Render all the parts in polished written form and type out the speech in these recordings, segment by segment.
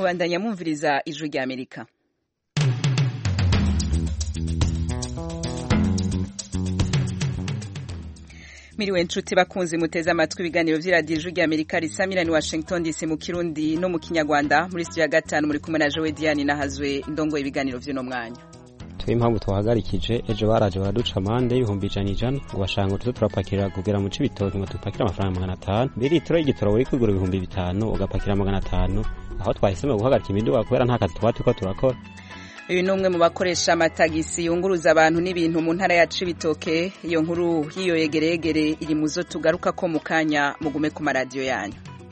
mubandanya mwumviriza ijwi rya Amerika. Miriwe nshuti bakunzi muteze amatwi ibiganiro vy'iradiyo ijwi rya Amerika risamira ni Washington DC mu Kirundi no mu Kinyarwanda. Muri studio ya gatanu muri kumwe na Joe Diane nahazwe indongo ibiganiro vy'uno mwanya. Impamvu twahagarikije ejo baraje baraduca amande y'ibihumbi ijana ngo bashanga tuzo turapakira kugera mu Cibitoke ngo tupakira amafaranga 500 litiro y'igitoro wari kugura 5,500 ugapakira 500 aho twahisemo guhagarika imiduga kubera nta kazi twatuko turakora. Uyu numwe mu bakoresha amatagisi yunguruza abantu n'ibintu mu ntara ya Cibitoke. Iyo nkuru hiyo yegeregere iri muzo tugaruka ko mukanya mugume ku maradiyo yanyu.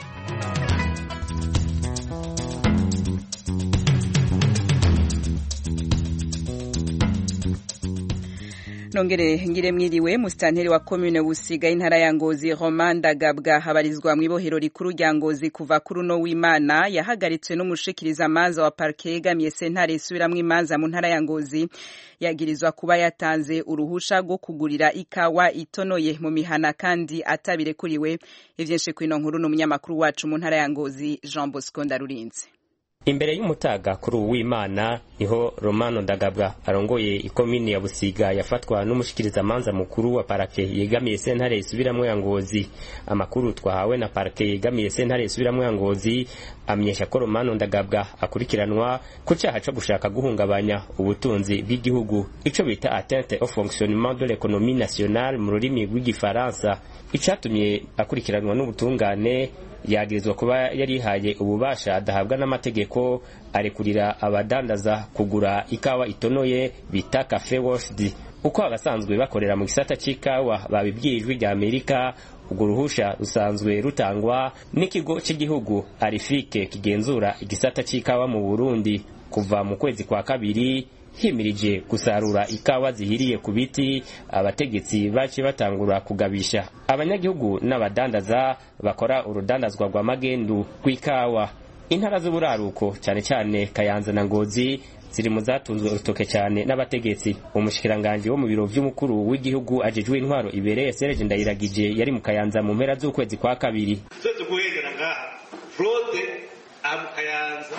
Nongere ngire mwiriwe musitanteri wa commune Busiga intara ya Ngozi Romain Ndagabwa habarizwa mu ibohero rikuru rya Ngozi kuva kuri no w'Imana yahagaritswe n'umushikiriza amanza wa parke yegamiye sentare isubiramwe imanza mu ntara ya Ngozi yagirizwa kuba yatanze uruhusha rwo kugurira ikawa itonoye mu mihana kandi atabirekuriwe. Ivyinshi kwino nkuru n'umunyamakuru wacu mu ntara ya Ngozi Jean Bosco Ndarurinze. Imbere y'umutaga kuri uw'Imana niho Romano Ndagabwa arongoye ikomine ya Busiga yafatwa n'umushikiriza amanza mukuru wa parake yegamiye sentare isubiramwe ya Ngozi. Amakuru twahawe na parake yegamiye sentare isubiramwe ya Ngozi amenyesha ko Romano Ndagabwa akurikiranwa ku cyaha cyo gushaka guhungabanya ubutunzi bw'igihugu, ico bita atteinte au fonctionnement de l'économie nationale mu rurimi rw'igifaransa. Icatumye akurikiranwa n'ubutungane yagirizwa kuba yarihaye ububasha adahabwa n'amategeko arekurira abadandaza kugura ikawa itonoye bita cafe washed. Uko abasanzwe bakorera mu gisata c'ikawa babibwirijwe rya Amerika, urwo ruhusha rusanzwe rutangwa n'ikigo cy'igihugu Arifike kigenzura igisata c'ikawa mu Burundi. Kuva mu kwezi kwa kabiri himirije gusarura ikawa zihiriye ku biti, abategetsi baci batangura kugabisha abanyagihugu n'abadandaza bakora urudandazwa rwa magendu rw'ikawa. Intara z'uburaruko cyane cyane Kayanza na Ngozi ziri mu zatunzwe urutoke cyane n'abategetsi. Umushikiranganje wo mu biro vy'umukuru w'igihugu ajejwe intwaro ibereye Serge Ndayiragije yari mu Kayanza mu mpera z'ukwezi kwa kabiri. Tuzo guhengera ngaha fraude am Kayanza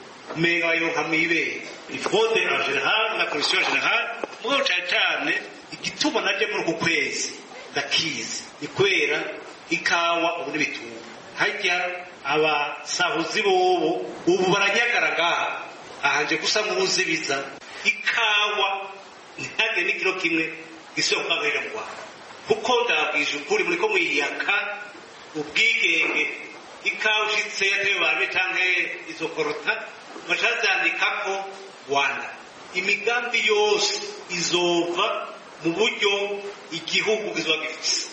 mega yonka mwibere ifode en general na commission generale mu cyane igituma naje muri ku kwezi ndakizi ikwera ikawa ubu nibitunga hajya abasahuzi bobo ubu baranyagaraga ahanje gusa muzibiza ikawa ntage n'ikiro kimwe isoko bagera mu Rwanda kuko ndabwije ukuri muri ko mwiyaka ubwigenge ikawa ushitse yatewe bame canke izokorota bacazandikako Rwanda. Imigambi yose izova mu buryo igihugu kizoba gifise.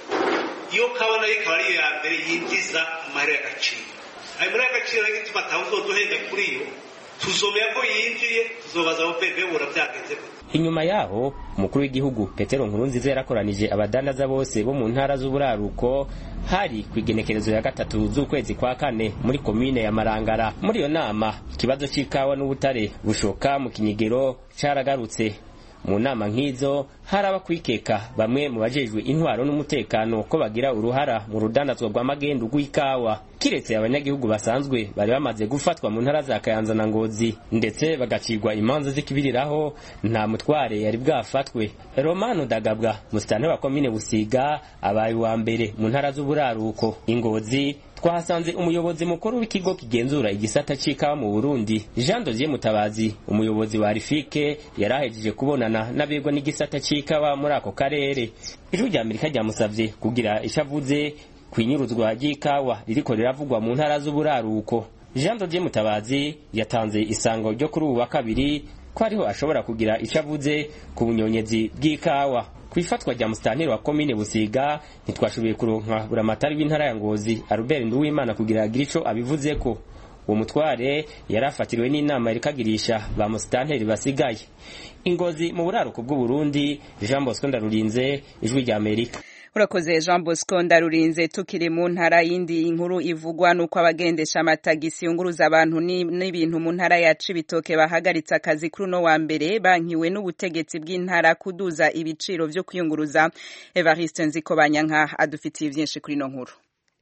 Iyo kabona ikaba ari ya mbere yinjiza amahera y'agaciro. Ayo mahera y'agaciro y'igituma tawuzoduhenda kuri yo tuzomera ko yinjiye tuzobaza aho pepe burabyagenze. Inyuma yaho umukuru w'igihugu Petero Nkurunziza yarakoranije abadandaza bose bo mu ntara z'uburaruko hari kwigenekerezo ya 3 z'ukwezi kwa 4 muri komine ya Marangara. Muri iyo nama ikibazo c'ikawa n'ubutare bushoka mu kinyigero caragarutse. Mu nama nk'izo haraba kwikeka bamwe mu bajejwe intwaro n'umutekano ko bagira uruhara mu rudandazwa rwa magendu rw'ikawa, kiretse abanyagihugu basanzwe bari bamaze gufatwa mu ntara za Kayanza na Ngozi ndetse bagacirwa imanza zikibiriraho nta mutware yari bwafatwe. Romano Ndagabwa musitanteri wa komine Busiga abaye wa mbere mu ntara z'uburaruko. Ingozi twahasanze umuyobozi mukuru w'ikigo kigenzura igisata c'ikawa mu Burundi Jean Dosier Mutabazi. Umuyobozi wa Arifike yarahejeje kubonana n'abegwa n'igisata c'ikawa muri ako karere. Ijwi rya Amerika ryamusavye kugira ishavuze kwinyuruzwa ry'ikawa ririko riravugwa mu ntara z'uburaruko. Jean Dosier Mutabazi yatanze isango ryo kuri ubu wa kabiri ko ariho ashobora kugira ishavuze ku bunyonyezi bw'ikawa. Kwifatwa rya musitanteri wa komine Busiga ntitwashoboye kuronka buramatari w'intara ya Ngozi Albert Nduwimana kugira agirico abivuze ko uwo mutware yarafatiriwe n'inama irikagirisha ba musitanteri basigaye. Ingozi mu buraruko bw'u Burundi, Jean Bosco Ndarurinze, ijwi rya Amerika. Urakoze Jean Bosco Ndarurinze. Tukiri mu ntara yindi inkuru ivugwa nuko abagendesha amatagisi yunguruza abantu n'ibintu mu ntara ya Cibitoke bahagaritse akazi kuri no wa mbere bankiwe n'ubutegetsi bw'intara kuduza ibiciro byo kwiyunguruza. Evariste Nzikobanyanka adufitiye byinshi kuri no nkuru.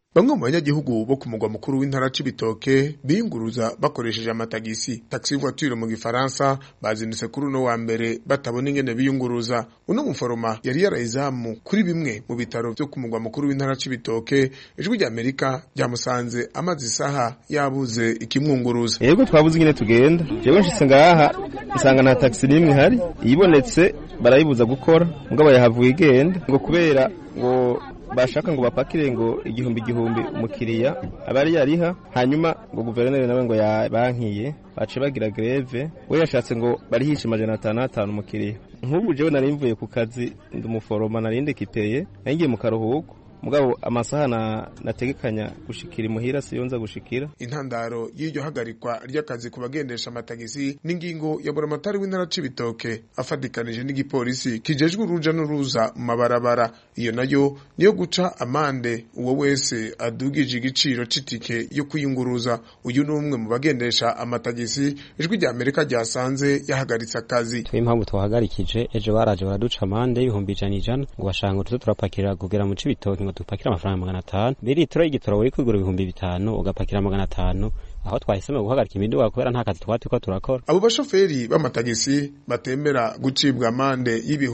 Bamwe mu banyagihugu bo ku mugwa mukuru w'intara Cibitoke biyunguruza bakoresheje amatagisi taxi voiture mu gifaransa bazindutse kuri uno wa mbere batabona ingene biyunguruza. Uno muforoma yari yarayizamu kuri bimwe mu bitaro byo ku mugwa mukuru w'intara Cibitoke. Ijwi rya Amerika ryamusanze amazi isaha yabuze ikimwunguruza. Yego twabuze ingene tugenda. Jewe nshitse ngaha isanga na taxi nimwe hari ibonetse barayibuza gukora mugabo yahavuye igenda ngo kubera ngo bashaka ngo bapakire ngo igihumbi umukiriya abari yariha hanyuma ngo guverineri nawe ngo yabankiye bace bagira greve we yashatse ngo barihishe 550 umukiriya. Nk'ubu jewe narimvuye ku kazi ndumuforoma narinde kipeye ngiye mu karuhuko mugabo amasaha nategekanya gushikira imuhira siyonza gushikira. Intandaro y'iryo hagarikwa ry'akazi ku bagendesha amatagisi n'ingingo ya buramatari w'intara Cibitoke afadikanije n'igipolisi kijejwe uruja n'uruza mu mabarabara. Iyo nayo niyo guca amande uwo wese adugije igiciro c'itike yo kuyunguruza. Uyu n'umwe mu bagendesha amatagisi Ijwi rya Amerika ryasanze yahagaritse akazi. Impamvu twahagarikije ejo baraje baraduca amande 1,100 ngo bashanga turapakira kugera mu Cibitoke tupakira amafaranga 500 biritiro y'igitoro wari kwigura 5,000 ugapakira 500 aho twahisemo guhagarika imiduga kubera nta kazi twatiko turakora. Abo bashoferi b'amatagisi batemera gucibwa amande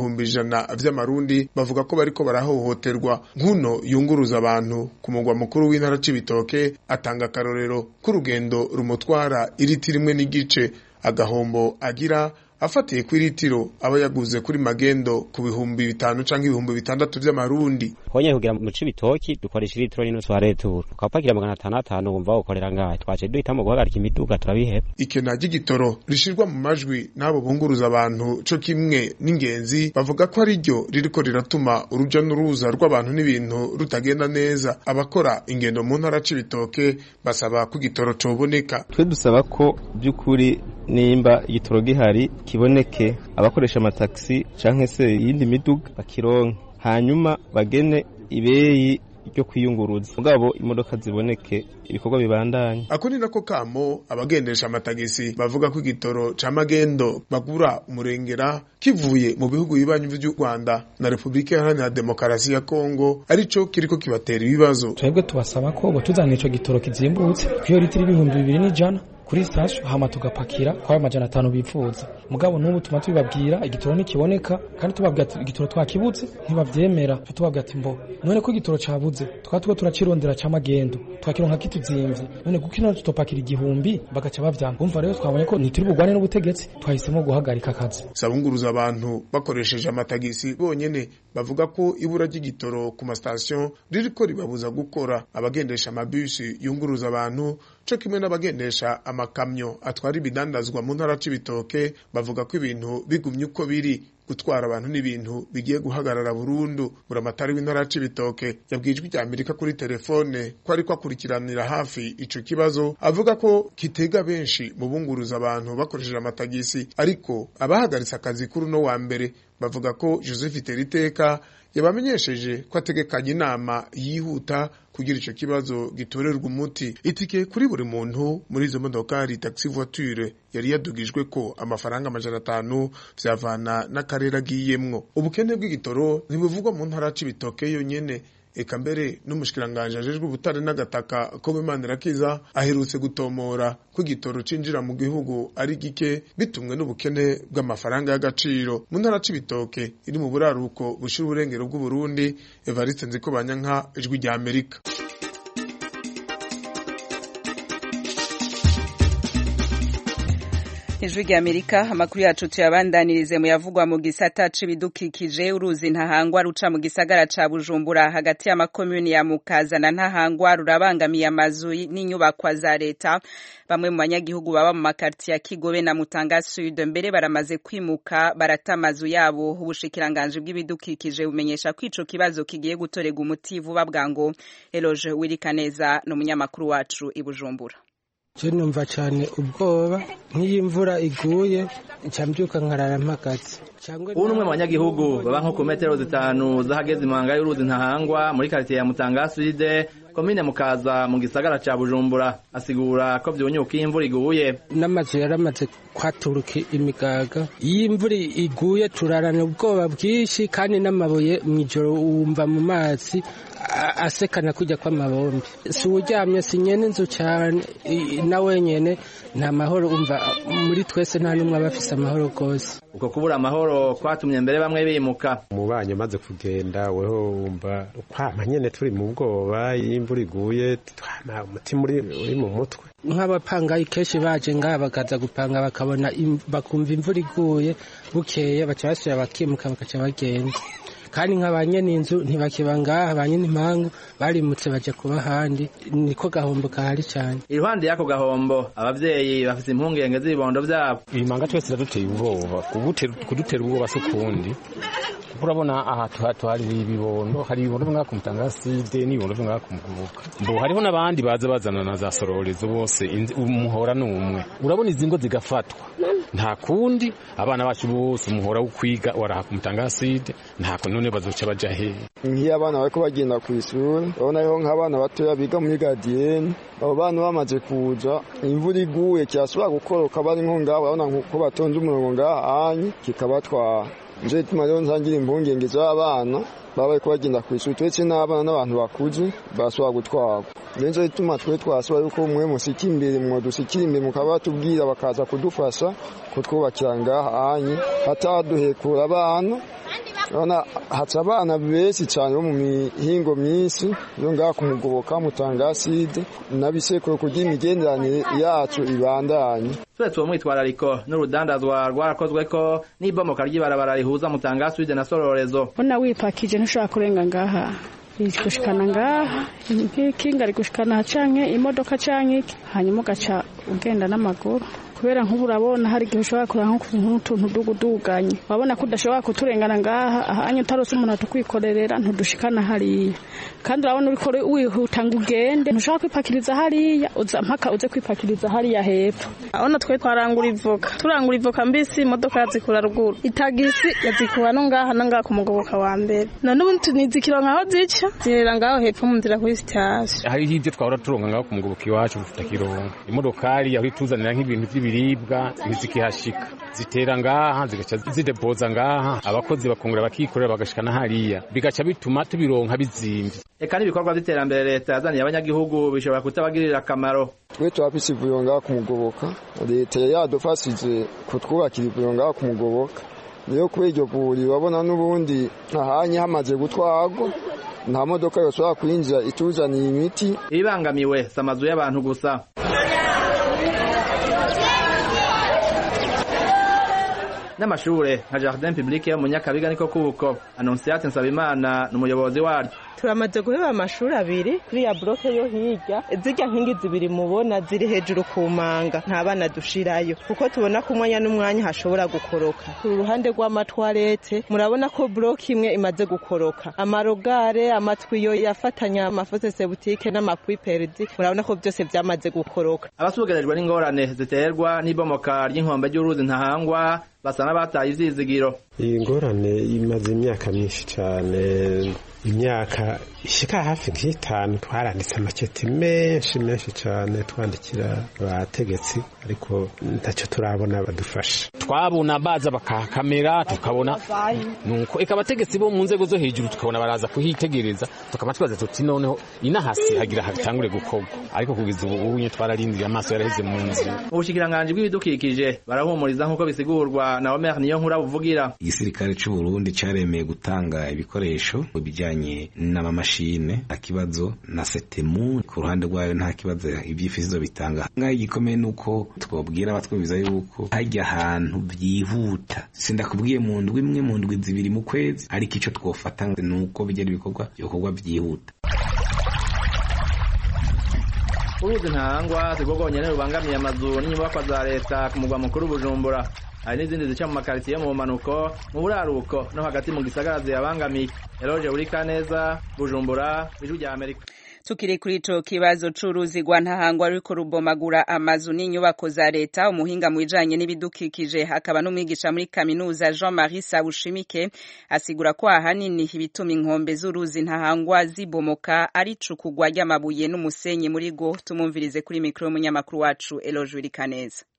y'100 vy'amarundi bavuga ko bariko barahohoterwa. Nkuno yunguruza abantu ku mugwa mukuru w'intara Cibitoke atanga karorero k'urugendo rumutwara iritiro rimwe n'igice agahombo agira afatiye ku iritiro aba yaguze kuri magendo ku 5,000 canke 6,000 vy'amarundi. Honye kugira mu Cibitoki dukoresha iritiro n'inso wa retour ukapakira 550 wumva ukorera ngahe twaje duhitamo guhagarika imiduga turabiheba. Ikena ry'igitoro rishirwa mu majwi n'abo bunguruza abantu co kimwe n'ingenzi bavuga ko ari ryo ririko riratuma uruja n'uruza rw'abantu n'ibintu rutagenda neza. Abakora ingendo mu ntara Cibitoke basaba ko igitoro coboneka. Twe dusaba ko by'ukuri nimba igitoro gihari kiboneke abakoresha amataxi canke se yindi miduga bakironka hanyuma bagene ibeyi ryo kwiyunguruza mugabo imodoka ziboneke ibikorwa bibandanye. Ako ni nako kamo abagendesha amatagisi bavuga ko igitoro ca magendo bagura umurengera kivuye mu bihugu bibanyi vy'u Rwanda na Republika Iharanira Demokarasi ya Kongo arico kiriko kibatera ibibazo. Twebwe tubasaba ko botuzana ico gitoro kizimbutse kwiyo litiro 2,200 kuri station hama tugapakira kwa 500 bipfuza mugabo n'ubu tuma tubibabwira igitoro nikiboneka kandi tubabwira igitoro twakibuze ntibavyemera tubabwira ati mbo none ko igitoro cabuze twatuko turacirondera ca magendo twakironka kituzimvye none gukino tutopakira 1,000 bagaca bavyanga umva rero twabonye ko nitiri bugwane n'ubutegetsi twahisemo guhagarika akazi. Sabunguruza abantu bakoresheje amatagisi bonyene bavuga ko ibura ry'igitoro ku ma station ririko ribabuza gukora. Abagendesha amabisi yunguruza abantu co kimwe n'abagendesha amakamyo atwara ibidandazwa mu ntara Cibitoke bavuga ko ibintu bigumye uko biri gutwara abantu n'ibintu bigiye guhagarara burundu. Buramatari w'intara Cibitoke yabwijwe rya Amerika kuri telefone ko ariko akurikiranira hafi ico kibazo avuga ko kitega benshi mu bunguruza abantu bakoresheje amatagisi ariko abahagaritse akazi kuri no wa mbere bavuga ko Joseph Teriteka yabamenyesheje ko ategekanye inama yihuta kugira ico kibazo gitorerwa umuti. Itike kuri buri muntu muri izo modokari taxi voiture yari yadugijwe ko amafaranga 500 vyavana n'akarere agiyemwo. Ubukene bw'igitoro ntibuvugwa mu ntara Cibitoke yonyene eka mbere n'umushikiranganje ajejwe ubutare n'agataka ko Bimanirakiza aherutse gutomora ko igitoro cinjira mu gihugu ari gike bitumwe n'ubukene bw'amafaranga y'agaciro. Mu ntara Cibitoke iri mu buraruko bushira uburengero bw'u Burundi, Evariste Nzikobanyanka, Ijwi rya Amerika. Ijwi rya Amerika amakuru yacu tuyabandanirize mu yavugwa mu gisata c'ibidukikije. Uruzi Ntahangwa ruca mu gisagara ca Bujumbura hagati y'amakomune ya Mukaza na Ntahangwa rurabangamiye amazu n'inyubakwa za leta. Bamwe mu banyagihugu baba mu makarti ya Kigobe na Mutanga Sud mbere baramaze kwimuka barata amazu yabo. Ubushikiranganje bw'ibidukikije bumenyesha ko ico kibazo kigiye gutorega umuti vuba bwango. Eloge Wirikaneza no munyamakuru wacu i Bujumbura. Je numva cyane ubwoba nk'iyi imvura iguye ncambyuka nkarara mpagaze. Ubu numwe mu banyagihugu baba nko ku metero 5 zahageze impanga y'uruzi Ntahangwa muri quartier ya Mutanga Sud komine Mukaza mu gisagara ca Bujumbura asigura ko vyonyuka imvura iguye n'amazu yaramaze kwaturuka imigaga. Iyo imvura iguye turarana ubwoba bwinshi kandi n'amabuye mw'ijoro wumva mu mazi asekana kujya kw'amabombe. Si uryamye si nyene inzu cyane na wenyene nta mahoro umva muri twese nta numwe abafise amahoro gose. Uko kubura amahoro kwatumye mbere bamwe bimuka. Umubanye maze kugenda weho wumva kwama nyene turi mu bwoba imvura iguye umutima uri mu mutwe. Nk'abapangayi kenshi baje ngaha bakaza gupanga bakabona bakumva imvura iguye bukeye baca basubira bakimuka bakaca bagenda. Kandi nk'abanye n'inzu ntibakiba ngaha abanye n'impangu barimutse baje kuba handi niko gahombo kahari cyane. Iruhande yako gahombo abavyeyi bafite impungenge z'ibibondo vyabo. Imanga twese raduteye ubwoba kudutera ubwoba sukundi. Urabona aha tuhari ibibondo hari ibibondo ngaha ku Mutangaside n'ibibondo ngaha ku Mugubuka. Mbo hariho n'abandi bazana na za sororezo bose umuhora n'umwe. Urabona izingo zigafatwa. Nta kundi abana bacu bose umuhora wo kwiga waraha ku Mutangaside ntako none bazoca baja he. Nk'iyo abana bariko bagenda ku ishuri urabona yo nk'abana batoya biga muri gardienne abo bana bamaze kuja imvura iguye cyasubira gukoroka bari nko ngaho urabona nko batonze umurongo ngaha anyi kikabatwara. Nje tuma rero nsangira impungenge z'abana baba ko bagenda ku ishuri twese n'abana n'abantu bakuze basubira gutwarwa. Nje tuma twasaba yuko umwe musiki imbere mwo dusikira imbere mukaba tubwira bakaza kudufasha kutwubakira ngaha anyi hataduhekura abana. Urabona haca abana benshi cyane bo mu mihingo myinshi yo ngaha ku Mugoboka Mutangaside n'abisekuru kugira imigenderanire yacu ibandanye. Twese uwo mwitwarariko n'urudandazwa rwarakozwe ko n'ibomoka ry'ibarabara rihuza Mutangaside na Sororezo. Bona wipakije ntushobora kurenga ngaha gushikana ngaha kinga rigushikana canke imodoka canke hanyuma ugaca ugenda n'amaguru. Kubera nk'ubu urabona hari igihe ushobora kuranga nk'utuntu duguduganye wabona ko udashobora kuturengana ngaha ahanye utarose umuntu atukwikorerera ntudushikana hariya kandi urabona uriko wihuta ngo ugende ntushobora kwipakiriza hariya uza mpaka uze kwipakiriza hariya hepfo. Abona twe twarangura ivoka mbisi imodoka yazikura ruguru itagisi yazikuba no ngaha ku Mugoboka wa mbere none ubu tunizikiro nkaho zica zirera ngaho hepfo mu nzira kuri station. Hari hivyo twahora turonga ngaho ku Mugoboka iwacu tutakironga imodokari aho ituzanira nk'ibintu biribwa ntizikihashika zitera ngaha zigaca zideboza ngaha abakozi bakongera bakikorera bagashikana hariya bigaca bituma tubironka bizimvye. Eka n'ibikorwa by'iterambere leta yazaniye abanyagihugu bishobora kutabagirira akamaro. Twe twafise ivuriro ngaha ku Mugoboka leta yadufashije kutwubakira ivuriro ngaha ku Mugoboka niyo kubera iryo vuriro babona n'ubundi ahanye hamaze gutwarwa nta modoka yoshobora kwinjira ituzaniye imiti. Ibangamiwe samazu y'abantu gusa. N'amashure nka Jardin Public yo mu Nyakabiga niko kuko Annonciate Nsabimana n'umuyobozi waryo. Turamaze guheba amashuri abiri kuri ya bloke yo hirya zijya nkingi zibiri mubona ziri hejuru ku manga nta bana dushirayo kuko tubona ko umwanya n'umwanya hashobora gukoroka. Ku ruhande rw'amatwarete murabona ko bloke imwe imaze gukoroka amarogare amatwiyo yafatanya amafose sebutike n'amapwiperdi murabona ko byose byamaze gukoroka. Abasugerejwe n'ingorane ziterwa n'ibomoka ry'inkombe y'uruzi ntahangwa basana bataye ivyizigiro. Iyi ngorane imaze imyaka myinshi cyane imyaka ishika hafi nk'itanu twaranditse amakete menshi cyane twandikira abategetsi ariko ntacyo turabona badufasha. Twabona baza bakakamera tukabona nuko eka abategetsi bo mu nzego zo hejuru tukabona baraza kuhitegereza tukaba twaza tuti noneho inahasi hagira hatangure gukorwa ariko kugeza ubu unye twararindiriye amaso yaraheze mu nzi. Ubushikiranganje bw'ibidukikije barahumuriza nkuko bisigurwa na Omer niyo nkura buvugira. Igisirikare cy'u Burundi cyaremeye gutanga ibikoresho bijanye n'amamashine akibazo na setemu ku ruhande rwayo nta kibazo ibyifisizo bitanga. Ngaho gikomeye nuko twabwira abatwumviza yuko hajya ahantu byihuta sindakubwiye mu ndwi imwe mu ndwi zibiri mu kwezi ariko icyo twofata nuko bigera ibikorwa byihuta. Uruzi ntahangwa zigogonyene rubangamiye amazu n'inyubakwa za leta ku mugwa mukuru Bujumbura. Hari n'izindi zica mu makaritiye mu manuko mu buraruko no hagati mu gisagara ziyabangamiye. Eloge Urikaneza, Bujumbura, Ijwi rya Amerika. Tukiri kuri ico kibazo c'uruzi rwa ntahangwa ruriko rubomagura amazu n'inyubako za leta umuhinga mu bijanye n'ibidukikije hakaba n'umwigisha muri kaminuza Jean-Marie Sabushimike asigura ko ahanini ibituma inkombe z'uruzi ntahangwa zibomoka ari cukugwa ry'amabuye n'umusenyi muri go. Tumumvirize kuri mikro y'umunyamakuru wacu Eloge Urikaneza.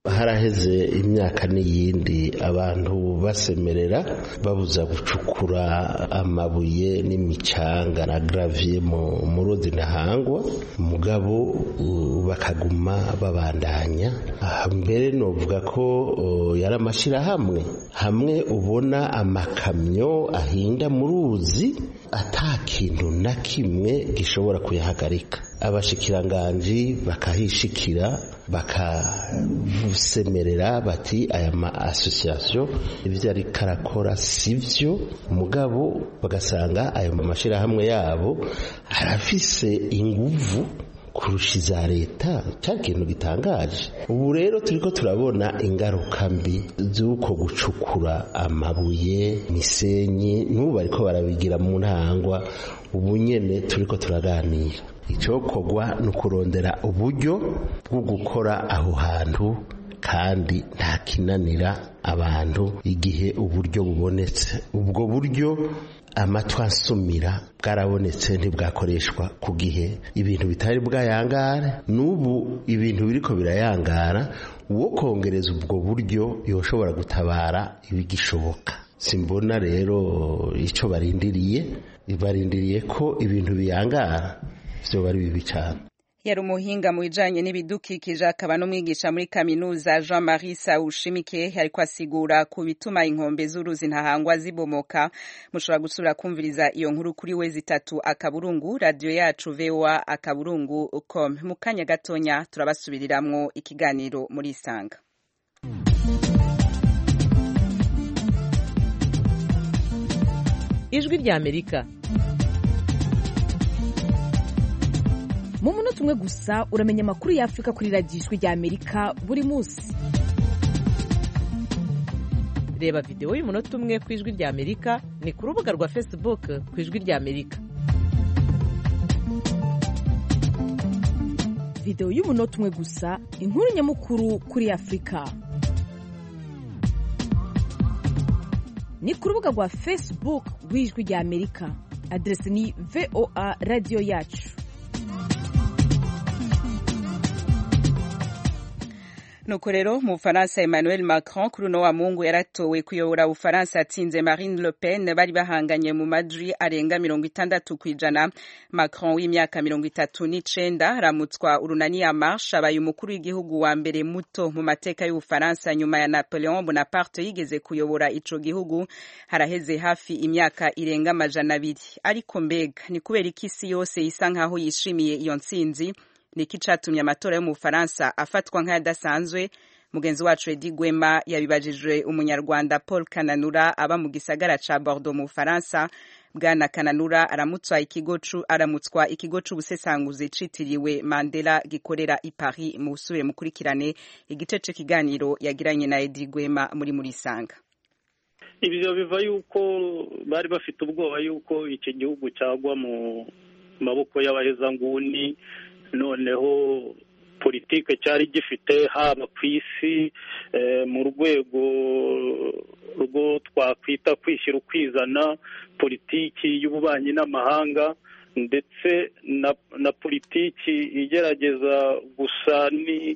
haraheze imyaka n'iyindi abantu basemerera babuza gucukura amabuye n'imicanga na gravier mu ruzi Ntahangwa mugabo bakaguma babandanya mbere novuga ko yari amashirahamwe hamwe ubona amakamyo ahinda mu ruzi ata kintu na kimwe gishobora kuyahagarika abashikiranganji bakahishikira bakasemerera bati aya ma association ibyo ari karakora sivyo mugabo bagasanga ayo mashirahamwe yabo arafise inguvu kurusha iza leta cyari ikintu gitangaje ubu rero turiko turabona ingaruka mbi z'uko gucukura amabuye misenyi n'ubu bariko barabigira mu Ntahangwa ubu nyene turiko turaganira icokogwa no kurondera uburyo bwo gukora aho hantu kandi nta kinanira abantu igihe uburyo bubonetse ubwo buryo amatwasumira bwarabonetse ntibwakoreshwa ku gihe ibintu bitari bwayangara n'ubu ibintu biriko birayangara uwo kongereza ubwo buryo yoshobora gutabara ibigishoboka simbona rero ico barindiriye ko ibintu biyangara byo bari bibi cyane yari umuhinga mu bijanye n'ibidukikije akaba n'umwigisha muri kaminuza Jean-Marie Saushimike ariko asigura ku bituma inkombe z'uruzi Ntahangwa zibomoka mushobora gusura kumviriza iyo nkuru kuri wezi3 akaburungu radio yacu VOA akaburungu.com mu kanya gatonya turabasubiriramwo ikiganiro muri Isanga Ijwi rya Amerika mu munota umwe gusa uramenya amakuru y'Afrika kuri radiyo Ijwi rya Amerika buri munsi reba videwo y'umunota umwe ku Ijwi rya Amerika ni ku rubuga rwa Facebook ku Ijwi rya Amerika videwo y'umunota umwe gusa inkuru nyamukuru kuri Afurika ni ku rubuga rwa Facebook rw'Ijwi rya Amerika adresi ni VOA radio yacu nuko rero mu Faransa Emmanuel Macron kuri no wa Mungu yaratowe kuyobora Ufaransa atsinze Marine Le Pen bari bahanganye mu majwi arenga 60% Macron w'imyaka 39 aramutswa urunani ya marche abaye umukuru w'igihugu wa mbere muto mu mateka y'Ufaransa nyuma ya Napoleon Bonaparte yigeze kuyobora ico gihugu haraheze hafi imyaka irenga 200 ariko mbega ni kubera ikisi yose isa nkaho yishimiye iyo ntsinzi niki catumye amatora yo mu Faransa afatwa nk'adasanzwe mugenzi wacu Edi Gwema yabibajijwe umunyarwanda Paul Kananura aba mu gisagara ca Bordeaux mu Faransa bwana Kananura aramutswa ikigo c'ubusesanguzi citiriwe Mandela gikorera i Paris mu usubire mukurikirane igitece kiganiro yagiranye na Edi Gwema muri Sanga ibyo biva yuko bari bafite ubwoba yuko iki gihugu cyagwa mu maboko y'abahezanguni noneho politike cyari gifite haba ku isi mu rwego rwo twakwita kwishyira ukwizana politiki y'ububanyi n'amahanga ndetse na politiki igerageza gusa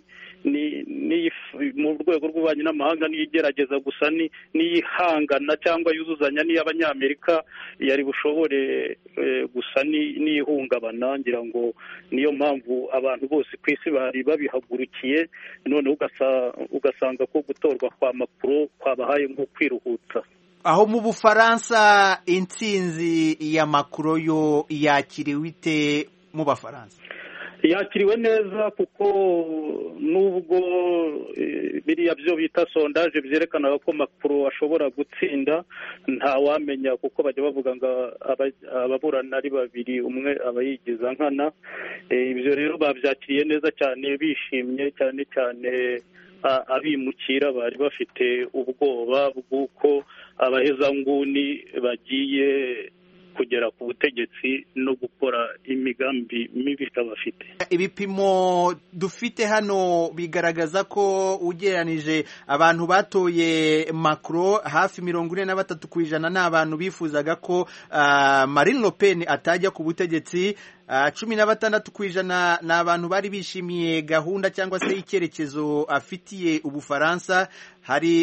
mu rwego rw'ububanyi n'amahanga n'igerageza gusa n'ihangana cyangwa yuzuzanya n'iy'abanyamerika yari bushobore gusa n'ihungabana ngira ngo niyo mpamvu abantu bose ku isi bari babihagurukiye none ugasanga ko gutorwa kwa Macron kwabahaye nko kwiruhutsa aho mu Bufaransa intsinzi ya Macron yo yakiriwe ite mu Bafaransa yakiriwe neza kuko nubwo biriya byo bita sondage byerekana ko Macron ashobora gutsinda nta wamenya kuko bajya bavuga ngo ababurana ari babiri umwe aba yigiza nkana ibyo rero babyakiriye neza cyane bishimye cyane cyane abimukira bari bafite ubwoba bw'uko abahezanguni bagiye kugera ku butegetsi no gukora imigambi mibi bafite. Ibipimo dufite hano bigaragaza ko ugereranije abantu batoye Macron hafi 43% n'abantu bifuzaga ko Marine Le Pen atajya ku butegetsi 16% ni abantu bari bishimiye gahunda cyangwa se icyerekezo afitiye Ubufaransa. Hari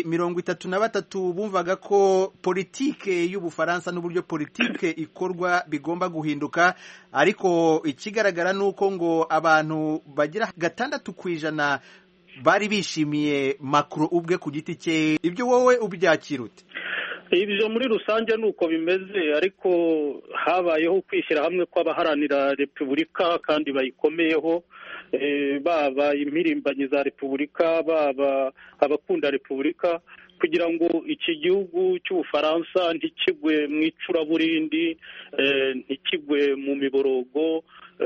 33 bumvaga ko politike y'Ubufaransa n'uburyo politike ikorwa bigomba guhinduka, ariko ikigaragara nuko ngo abantu bagira 6% bari bishimiye Macron ubwe ku giti cye. Ibyo wowe ubyakira ute? Ibyo muri rusange nuko bimeze, ariko habayeho kwishyira hamwe kw'abaharanira repubulika kandi bayikomeyeho, baba impirimbanyi za repubulika, baba abakunda repubulika, kugira ngo iki gihugu cy'Ubufaransa ntikigwe mu icuraburindi, ntikigwe mu miborogo,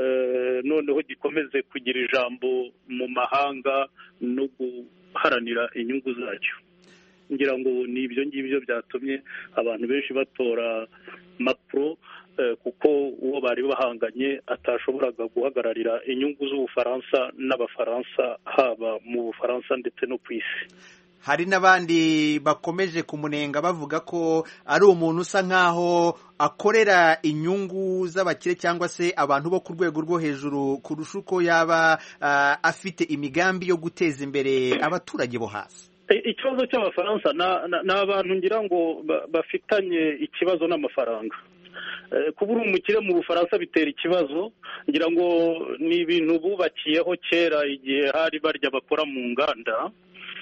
noneho gikomeze kugira ijambo mu mahanga no guharanira inyungu zacyo. Ngira ngo ni ibyo ngibyo byatumye abantu benshi batora Macron, kuko uwo bari bahanganye atashoboraga guhagararira inyungu z'Ubufaransa n'Abafaransa, haba mu Bufaransa ndetse no ku isi. Hari n'abandi bakomeje kumunenga bavuga ko ari umuntu usa nkaho akorera inyungu z'abakire cyangwa se abantu bo ku rwego rwo hejuru kurusha uko yaba afite imigambi yo guteza imbere abaturage bo hasi. Ikibazo cy'Abafaransa ni abantu ngira ngo bafitanye ikibazo n'amafaranga. Kuba uri umukire mu Bufaransa bitera ikibazo, ngira ngo ni ibintu bubakiyeho kera igihe hari barya bakora mu nganda.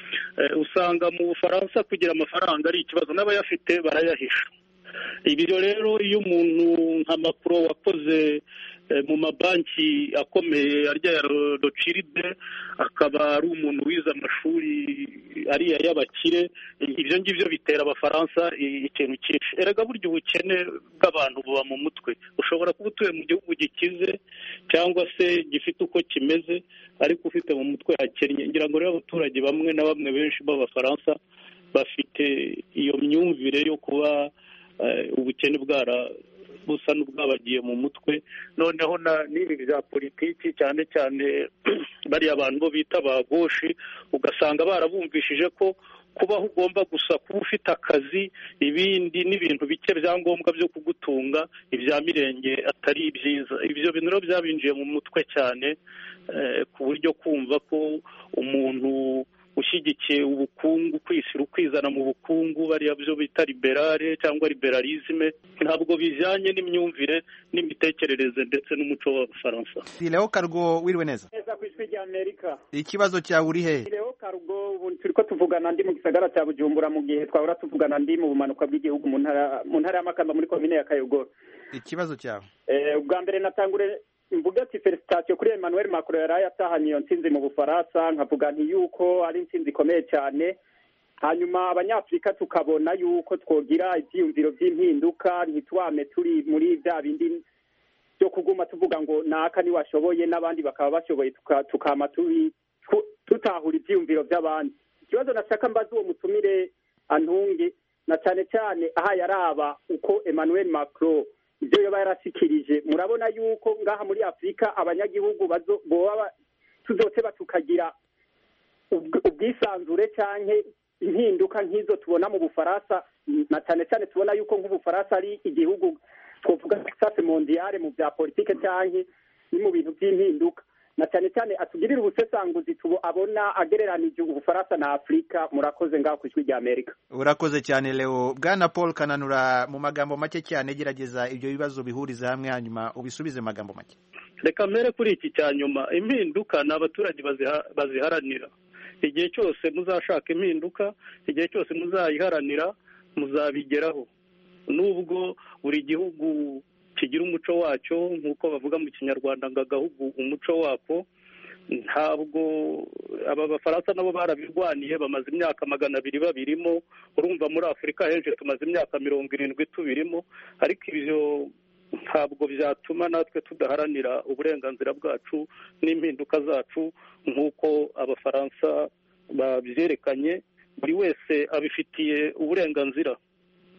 Usanga mu Bufaransa kugira amafaranga ari ikibazo, n'abayafite barayahisha. Ibyo rero iyo umuntu nka Macron wakoze mu mabanki akomeye arya ya Rothschild, akaba ari umuntu wize amashuri ariya y'abakire, ibyo ngibyo bitera Abafaransa ikintu cyinshi. Erega burya ubukene bw'abantu buba mu mutwe. Ushobora kuba utuye mu gihugu gikize cyangwa se gifite uko kimeze, ariko ufite mu mutwe hakennye. Ngira ngo rero abaturage bamwe na bamwe benshi b'Abafaransa bafite iyo myumvire yo kuba ubukene busa n'ubwabagiye mu mutwe. Noneho n'ibi bya politiki, cyane cyane bariya abantu bo bita ba goshi, ugasanga barabumvishije ko kubaho ugomba gusa kuba ufite akazi, ibindi n'ibintu bike byangombwa byo kugutunga ibya mirenge atari byiza. Ibyo bintu rero byabinjiye mu mutwe cyane, ku buryo kumva ko umuntu ushyigikiye ubukungu, kwishyira ukizana mu bukungu, bariya byo bita liberale cyangwa liberalisme, ntabwo bijyanye n'imyumvire n'imitekerereze ndetse n'umuco w'Abafaransa. Leo Cargo, wiriwe neza? Neza ku ijwi rya Amerika. Ikibazo cyawe uri he? Leo Cargo, ubu turiko tuvugana ndi mu gisagara cya Bujumbura, mu gihe twahora tuvugana ndi mu bumanuka bw'igihugu mu ntara y'Amakamba muri komine ya Kayogoro. Ikibazo cyawe? Ubwa mbere natangure mvuga ati felicitation kuri Emmanuel Macron yari yatahanye iyo ntsinzi mu Bufaransa, nkavuga nti yuko ari intsinzi ikomeye cyane. Hanyuma abanyafurika tukabona yuko twogira ibyiyumviro by'impinduka, ntitwame turi muri bya bindi byo kuguma tuvuga ngo naka ni washoboye n'abandi bakaba bashoboye, tukama tutahura ibyiyumviro by'abandi. Ikibazo nashaka mbaza uwo mutumire antunge, na cyane cyane aha yaraba uko Emmanuel Macron ibyo yaba yarashikirije. Murabona yuko ngaha muri Afurika abanyagihugu tuzoteba tukagira ubwisanzure cyane impinduka nk'izo tubona mu Bufaransa, na cyane cyane tubona yuko nk'Ubufaransa ari igihugu twovuga success mondiale mu bya politike cyane ni mu bintu by'impinduka, na cyane cyane atugirira ubusesanguzi abona agereranije Ubufaransa na Afurika. Murakoze ngaho ku ijwi rya Amerika. Urakoze cyane Leo. Bwana Paul Kananura, mu magambo make cyane gerageza ibyo bibazo bihuriza hamwe hanyuma ubisubize magambo make. Reka mbere kuri iki cya nyuma, impinduka n'abaturage baziharanira. Igihe cyose muzashaka impinduka, igihe cyose muzayiharanira, muzabigeraho. Nubwo buri gihugu kigira umuco wacyo, nk'uko bavuga mu Kinyarwanda ngo agahugu umuco wako, ntabwo aba Bafaransa nabo barabirwaniye, bamaze imyaka 200 babirimo. Urumva muri Afurika henshi tumaze imyaka 70 tubirimo, ariko ibyo ntabwo byatuma natwe tudaharanira uburenganzira bwacu n'impinduka zacu nk'uko Abafaransa babyerekanye. Buri wese abifitiye uburenganzira.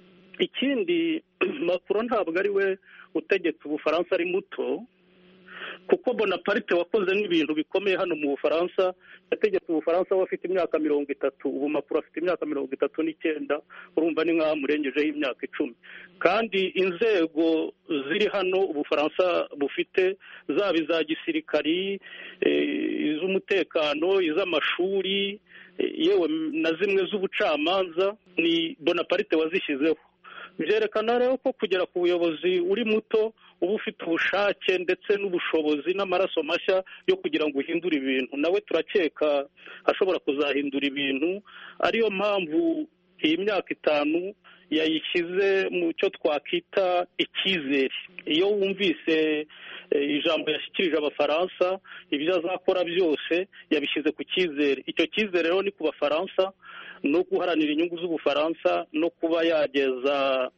Ikindi, Macron ntabwo ari we utegetse Ubufaransa ari muto. kuko Bonaparte wakoze n'ibintu bikomeye hano mu Bufaransa, yategetse Ubufaransa bafite imyaka 30, ubu Macron afite imyaka 39, urumva ni nk'aho murengejeho imyaka 10. kandi inzego ziri hano Ubufaransa bufite zaba iza gisirikari, iz'umutekano, iz'amashuri, yewe na zimwe z'ubucamanza ni Bonaparte wazishyizeho. Byerekana rero ko kugera ku buyobozi uri muto uba ufite ubushake ndetse n'ubushobozi n'amaraso mashya yo kugira ngo uhindure ibintu. Nawe turakeka ashobora kuzahindura ibintu, ariyo mpamvu iyi myaka 5 yayishyize mu cyo twakwita icyizere. Iyo wumvise ijambo yashyikirije Abafaransa, ibyo azakora byose yabishyize ku cyizere. Icyo cyizere rero ni ku Bafaransa no guharanira inyungu z'Ubufaransa no kuba yageza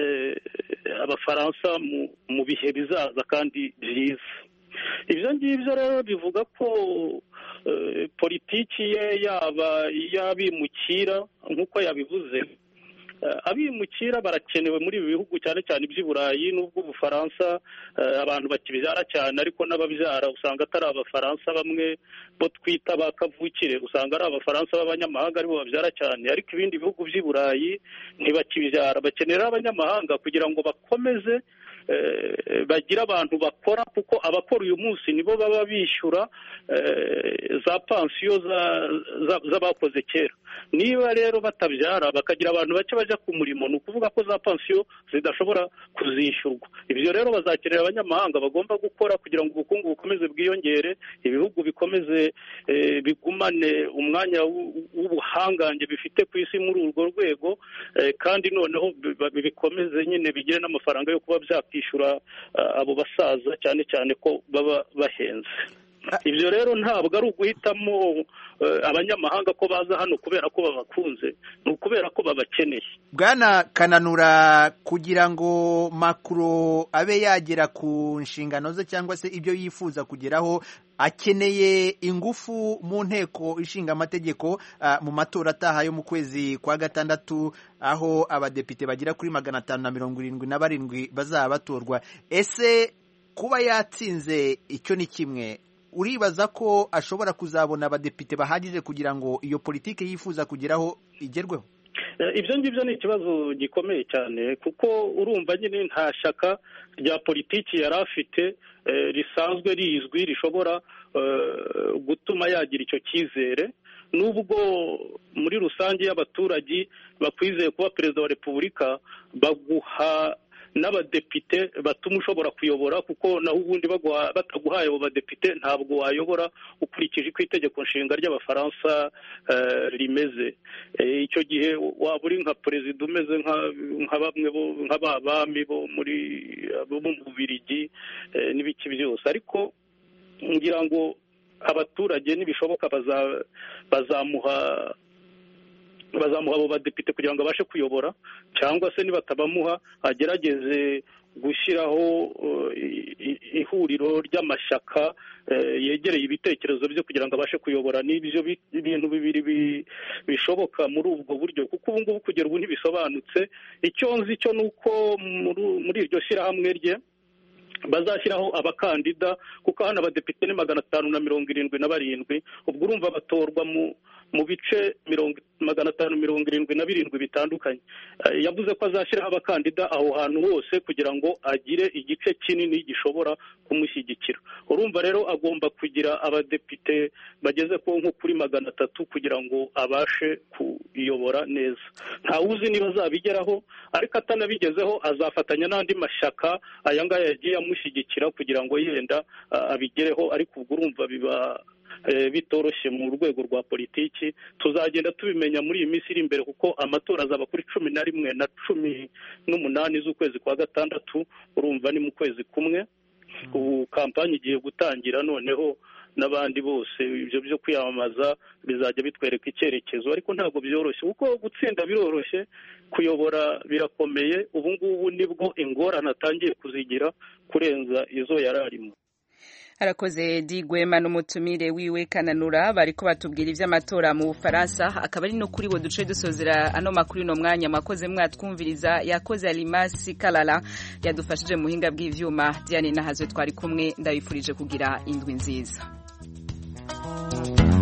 Abafaransa mu bihe bizaza kandi byiza. Ibyo ngibyo rero bivuga ko politiki ye yaba yabimukira nk'uko yabivuze, abimukira barakenewe muri ibi bihugu cyane cyane iby'i Burayi, n'ubwo Ubufaransa abantu bakibyara cyane, ariko n'ababyara usanga atari Abafaransa bamwe bo twita ba kavukire, usanga ari Abafaransa b'abanyamahanga aribo babyara cyane, ariko ibindi bihugu by'i Burayi ntibakibyara. Bakenera abanyamahanga kugira ngo bakomeze bagira abantu bakora, kuko abakora uyu munsi nibo baba bishyura za pansiyo z'abakoze kera. Niba rero batabyara bakagira abantu bake bajya ku murimo, ni ukuvuga ko za pansiyo zidashobora kuzishyurwa. Ibyo rero bazakenera abanyamahanga bagomba gukora kugira ngo ubukungu bukomeze bwiyongere, ibihugu bikomeze bigumane umwanya w'ubuhangange bifite ku isi muri urwo rwego, kandi noneho bikomeze nyine bigire n'amafaranga yo kuba byakwishyura abo basaza, cyane cyane ko baba bahenze. Ibyo rero ntabwo ari uguhitamo abanyamahanga ko baza hano kubera ko babakunze, ni ukubera ko babakeneye. Bwana Kananura, kugira ngo Macron abe yagera ku nshingano ze cyangwa se ibyo yifuza kugeraho, akeneye ingufu mu nteko ishinga amategeko mu matora ataha yo mu kwezi kwa 6, aho abadepite bagera kuri 577 bazaba batorwa. Ese kuba yatsinze icyo ni kimwe, uribaza ko ashobora kuzabona abadepite bahagije kugira ngo iyo politiki yifuza kugeraho igerweho? Ibyo ngibyo ni ikibazo gikomeye cyane, kuko urumva nyine nta shyaka rya politiki yari afite risanzwe rizwi rishobora gutuma yagira icyo cyizere, nubwo muri rusange y'abaturage bakwizeye kuba perezida wa repubulika, baguha n'abadepite batuma ushobora kuyobora, kuko naho ubundi bataguhaye abo badepite ntabwo wayobora ukurikije uko itegeko nshinga ry'Abafaransa rimeze. Icyo gihe waba uri nka perezida umeze nka bamwe nk'abami bo mu Bubiligi n'ibiki byose. Ariko ngira ngo abaturage nibishoboka bazamuha abo badepite kugira ngo abashe kuyobora, cyangwa se nibatabamuha agerageze gushyiraho ihuriro ry'amashyaka yegereye ibitekerezo byo kugira ngo abashe kuyobora. N'ibyo ibintu bibiri bishoboka muri ubwo buryo, kuko ubu ngubu kugera ubu ntibisobanutse. Icyo nzi cyo ni uko muri iryo shyirahamwe rye bazashyiraho abakandida, kuko hano abadepite ni 577, ubwo urumva batorwa mu bice 577 bitandukanye. Yavuze ko azashyiraho abakandida aho hantu hose kugira ngo agire igice kinini gishobora kumushyigikira. Urumva rero agomba kugira abadepite bageze nko kuri 300 kugira ngo abashe kuyobora neza. Ntawuzi niba azabigeraho, ariko atanabigezeho azafatanya n'andi mashyaka aya ngaya yagiye amushyigikira kugira ngo yenda abigereho. Ariko ubwo urumva biba bitoroshye mu rwego rwa politiki. Tuzagenda tubimenya muri iyi minsi iri imbere, kuko amatora azaba kuri 11 na 18 z'ukwezi kwa 6, urumva ni mu kwezi kumwe. Ubu kampanye igiye gutangira, noneho n'abandi bose ibyo byo kwiyamamaza bizajya bitwereka icyerekezo. Ariko ntabwo byoroshye, kuko gutsinda biroroshye, kuyobora birakomeye. Ubu ngubu nibwo ingorane atangiye kuzigira kurenza izo yari arimo. Harakoze Digwema n'umutumire wiwe Kananura bariko batubwira ivy'amatora mu Bufaransa akaba ari no kuri bo duce dusozera ano makuru no mwanya makoze mwatwumviriza yakoze Alimasi Kalala yadufashije mu hinga bw'ivyuma Diane Nahazwe twari kumwe ndabifurije kugira indwi nziza.